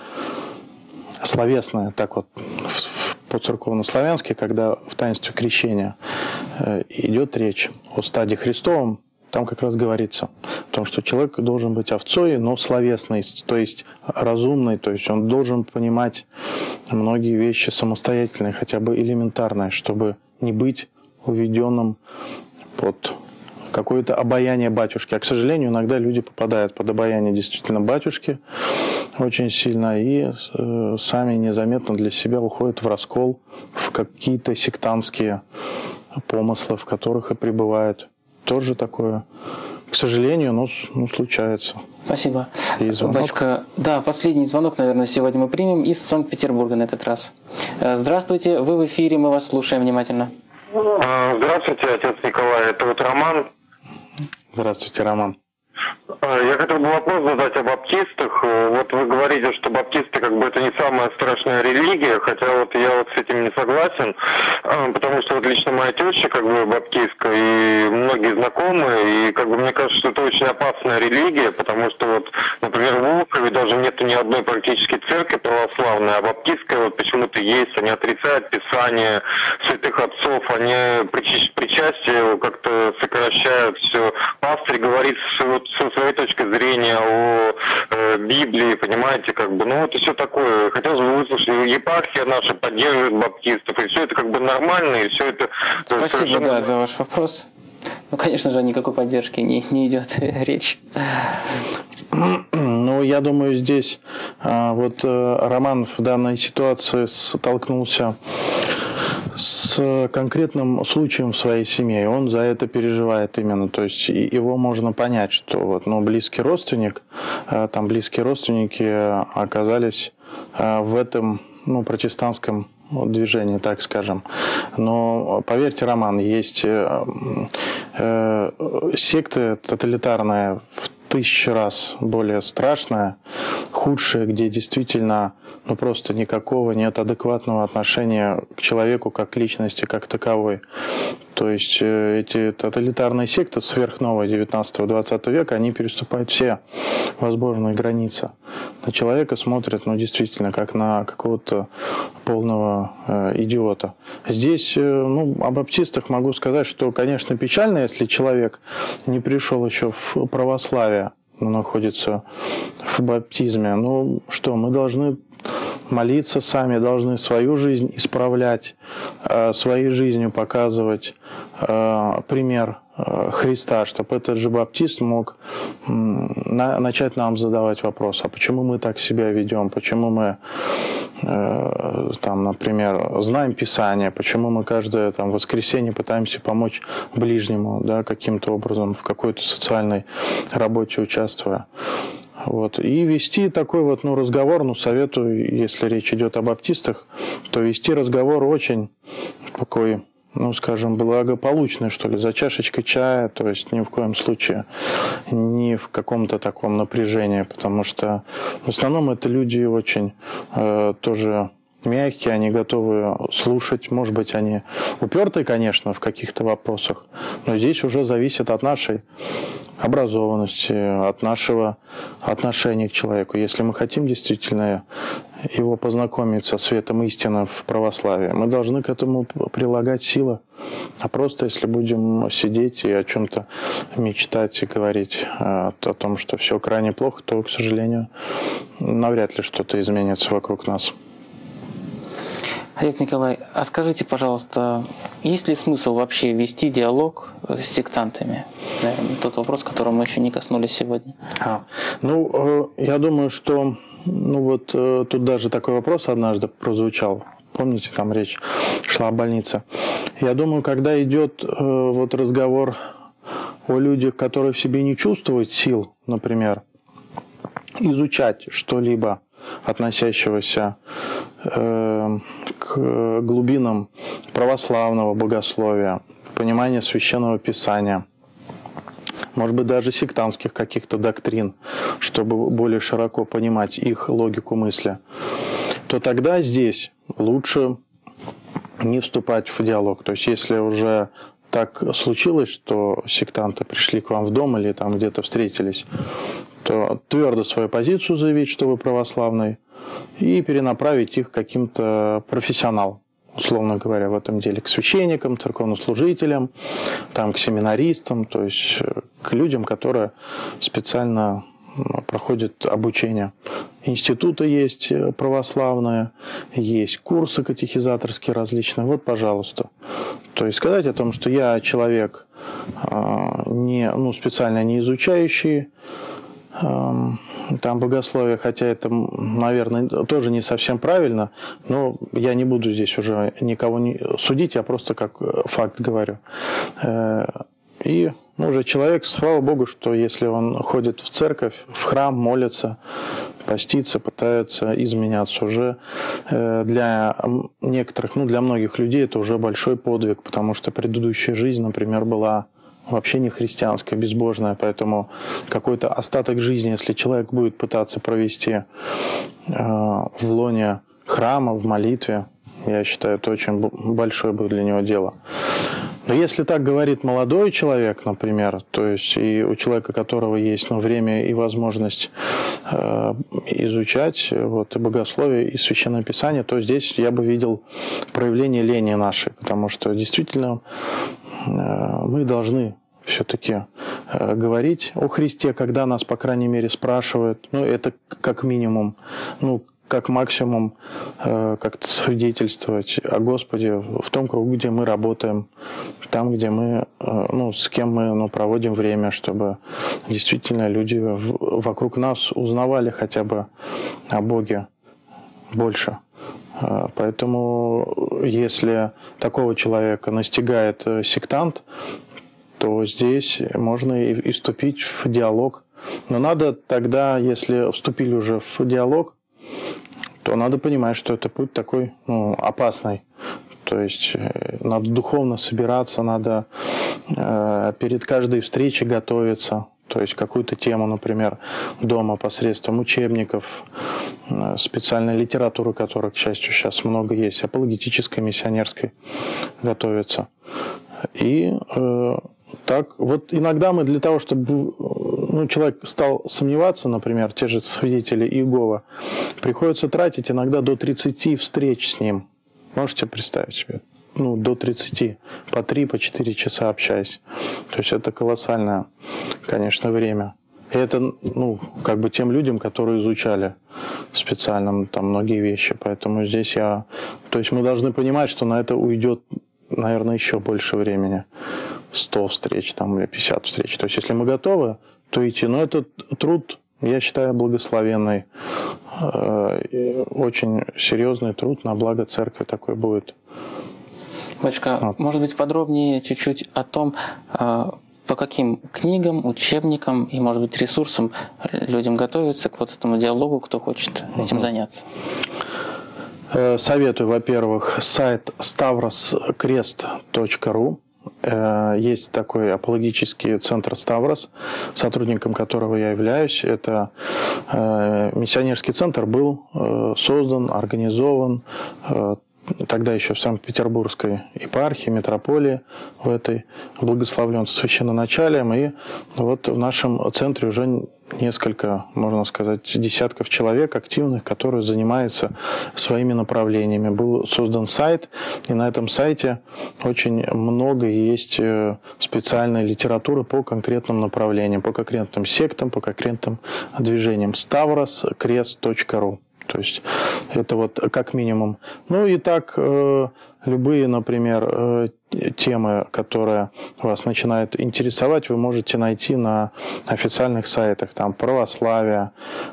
словесные, так вот по-церковно-славянски, когда в таинстве крещения идет речь о стаде Христовом, там как раз говорится о том, что человек должен быть овцой, но словесной, то есть разумной, то есть он должен понимать многие вещи самостоятельные, хотя бы элементарные, чтобы не быть уведенным под какое-то обаяние батюшки. А, к сожалению, иногда люди попадают под обаяние действительно батюшки очень сильно и э, сами незаметно для себя уходят в раскол, в какие-то сектантские помыслы, в которых и пребывают. Тоже такое, к сожалению, но ну, случается. Спасибо. Батюшка, да, последний звонок, наверное, сегодня мы примем из Санкт-Петербурга на этот раз. Здравствуйте, вы в эфире, мы вас слушаем внимательно. Здравствуйте, отец Николай, это вот Роман. Здравствуйте, Роман. Я хотел бы вопрос задать о баптистах. Вот вы говорите, что баптисты как бы это не самая страшная религия, хотя вот я вот с этим не согласен, потому что вот лично моя теща как бы баптистка и многие знакомые, и как бы мне кажется, что это очень опасная религия, потому что вот, например, в Волхове даже нет ни одной практически церкви православной, а баптистская вот почему-то есть, они отрицают Писание святых отцов, они причастие как-то сокращают все. Пастырь говорит вот со своей точки зрения о э, Библии, понимаете, как бы, ну вот и все такое. Хотелось бы выслушать, епархия наша поддерживает баптистов, и все это как бы нормально, и все это... Спасибо, совершенно... да, за ваш вопрос. Ну, конечно же, никакой поддержки не, не идет речь. Ну, я думаю, здесь вот Роман в данной ситуации столкнулся с конкретным случаем в своей семье, и он за это переживает именно. То есть его можно понять, что вот, ну, близкий родственник, там близкие родственники оказались в этом, ну, протестантском движении, так скажем. Но поверьте, Роман, есть э, э, секты тоталитарные в тысячу раз более страшная, худшая, где действительно ну, просто никакого нет адекватного отношения к человеку как к личности, как таковой. То есть эти тоталитарные секты сверхновые девятнадцатого-двадцатого века, они переступают все возможные границы. На человека смотрят, ну, действительно, как на какого-то полного э, идиота. Здесь, э, ну, о баптистах могу сказать, что, конечно, печально, если человек не пришел еще в православие, но находится в баптизме. Ну, что, мы должны молиться сами, должны свою жизнь исправлять, своей жизнью показывать пример Христа, чтобы этот же баптист мог начать нам задавать вопрос, а почему мы так себя ведем, почему мы, там, например, знаем Писание, почему мы каждое там, воскресенье пытаемся помочь ближнему, да, каким-то образом в какой-то социальной работе участвуя. Вот. И вести такой вот, ну, разговор, ну, советую, если речь идет о баптистах, то вести разговор очень такой ну, скажем, благополучной, что ли, за чашечкой чая, то есть ни в коем случае не в каком-то таком напряжении, потому что в основном это люди очень э, тоже мягкие, они готовы слушать, может быть, они упертые, конечно, в каких-то вопросах, но здесь уже зависит от нашей образованности, от нашего отношения к человеку. Если мы хотим действительно его познакомить со светом истины в православии, мы должны к этому прилагать силы. А просто если будем сидеть и о чем-то мечтать и говорить о том, что все крайне плохо, то, к сожалению, навряд ли что-то изменится вокруг нас. Отец Николай, а скажите, пожалуйста, есть ли смысл вообще вести диалог с сектантами? Наверное, тот вопрос, которого мы еще не коснулись сегодня. А, ну, я думаю, что ну вот тут даже такой вопрос однажды прозвучал. Помните, там речь шла о больнице. Я думаю, когда идет вот разговор о людях, которые в себе не чувствуют сил, например, изучать что-либо, относящегося э, к глубинам православного богословия, понимания священного писания, может быть, даже сектантских каких-то доктрин, чтобы более широко понимать их логику мысли, то тогда здесь лучше не вступать в диалог. То есть, если уже так случилось, что сектанты пришли к вам в дом или там где-то встретились, то твердо свою позицию заявить, что вы православный, и перенаправить их к каким-то профессионалам, условно говоря, в этом деле, к священникам, церковнослужителям, там, к семинаристам, то есть к людям, которые специально проходят обучение. Институты есть православные, есть курсы катехизаторские различные. Вот, пожалуйста. То есть сказать о том, что я человек не, ну, специально не изучающий там богословие, хотя это, наверное, тоже не совсем правильно, но я не буду здесь уже никого не судить, я просто как факт говорю. И ну, уже человек, слава Богу, что если он ходит в церковь, в храм, молится, постится, пытается изменяться, уже для некоторых, ну, для многих людей это уже большой подвиг, потому что предыдущая жизнь, например, была вообще не христианская, безбожная, поэтому какой-то остаток жизни, если человек будет пытаться провести э, в лоне храма, в молитве, я считаю, это очень большое будет для него дело. Но если так говорит молодой человек, например, то есть и у человека, у которого есть ну, время и возможность э, изучать вот, и богословие, и Священное Писание, то здесь я бы видел проявление лени нашей, потому что действительно мы должны все-таки говорить о Христе, когда нас, по крайней мере, спрашивают. Ну, это как минимум, ну, как максимум, как-то свидетельствовать о Господе в том кругу, где мы работаем, там, где мы, ну, с кем мы ну, проводим время, чтобы действительно люди вокруг нас узнавали хотя бы о Боге больше. Поэтому, если такого человека настигает сектант, то здесь можно и вступить в диалог. Но надо тогда, если вступили уже в диалог, то надо понимать, что это путь такой ну, опасный. То есть надо духовно собираться, надо э, перед каждой встречей готовиться. То есть какую-то тему, например, дома посредством учебников, специальной литературы, которой, к счастью, сейчас много есть, апологетической, миссионерской, готовиться. И э, так, вот иногда мы для того, чтобы ну, человек стал сомневаться, например, те же свидетели Иеговы, приходится тратить иногда до тридцати встреч с ним. Можете представить себе? Ну, до тридцати, по три, по четыре часа общаясь. То есть это колоссальное, конечно, время. И это, ну, как бы тем людям, которые изучали специально там многие вещи. Поэтому здесь я... То есть мы должны понимать, что на это уйдет, наверное, еще больше времени. сто встреч там или пятьдесят встреч. То есть если мы готовы, то идти. Но этот труд, я считаю, благословенный. Очень серьезный труд на благо церкви такой будет. Батюшка, вот. Может быть, подробнее чуть-чуть о том, по каким книгам, учебникам и, может быть, ресурсам людям готовиться к вот этому диалогу, кто хочет этим заняться? Советую, во-первых, сайт ставрос крест точка ру. Есть такой апологетический центр «Ставрос», сотрудником которого я являюсь. Это миссионерский центр был создан, организован тогда еще в Санкт-Петербургской епархии, митрополии, в этой, благословлен священноначалием. И вот в нашем центре уже несколько, можно сказать, десятков человек активных, которые занимаются своими направлениями. Был создан сайт, и на этом сайте очень много есть специальной литературы по конкретным направлениям, по конкретным сектам, по конкретным движениям. ставрос крест точка ру. То есть это вот как минимум. Ну и так э, любые, например, э, темы, которые вас начинают интересовать, вы можете найти на официальных сайтах. Там православие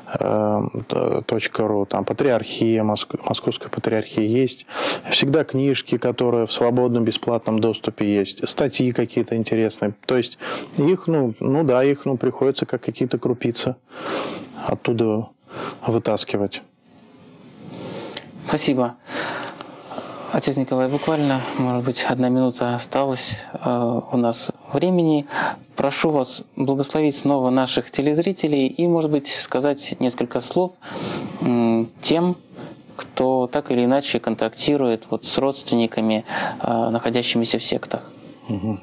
точка ру, там патриархия, Моск... Московская патриархия есть. Всегда книжки, которые в свободном бесплатном доступе есть. Статьи какие-то интересные. То есть их, ну, ну да, их ну, приходится как какие-то крупицы оттуда вытаскивать. Спасибо. Отец Николай, буквально, может быть, одна минута осталась э, у нас времени. Прошу вас благословить снова наших телезрителей и, может быть, сказать несколько слов э, тем, кто так или иначе контактирует вот, с родственниками, э, находящимися в сектах. Угу.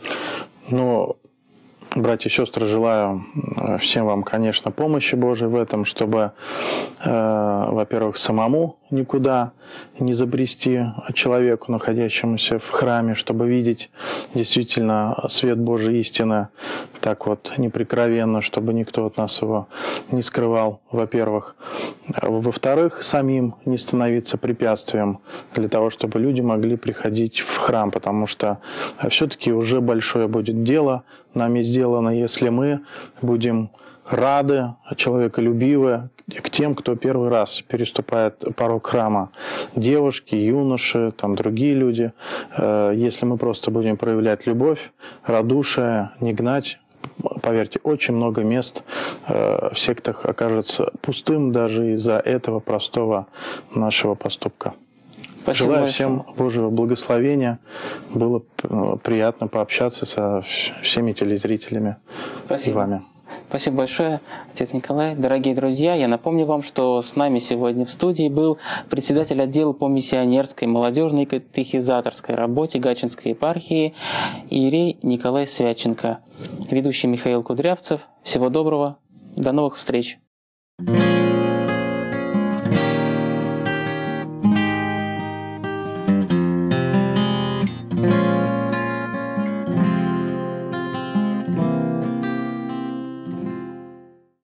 Ну, братья и сестры, желаю всем вам, конечно, помощи Божией в этом, чтобы, э, во-первых, самому никуда не забрести человеку, находящемуся в храме, чтобы видеть действительно свет Божьей истины так вот неприкровенно, чтобы никто от нас его не скрывал, во-первых. Во-вторых, самим не становиться препятствием для того, чтобы люди могли приходить в храм, потому что все-таки уже большое будет дело нами сделано, если мы будем рады, человеколюбивы к тем, кто первый раз переступает порог храма. Девушки, юноши, там другие люди. Если мы просто будем проявлять любовь, радушие, не гнать, поверьте, очень много мест в сектах окажется пустым даже из-за этого простого нашего поступка. Спасибо Желаю большое. всем Божьего благословения. Было приятно пообщаться со всеми телезрителями. Спасибо. И вами. Спасибо большое, отец Николай. Дорогие друзья, я напомню вам, что с нами сегодня в студии был председатель отдела по миссионерской, молодежной и катехизаторской работе Гатчинской епархии иерей Николай Свяченко, ведущий Михаил Кудрявцев. Всего доброго, до новых встреч.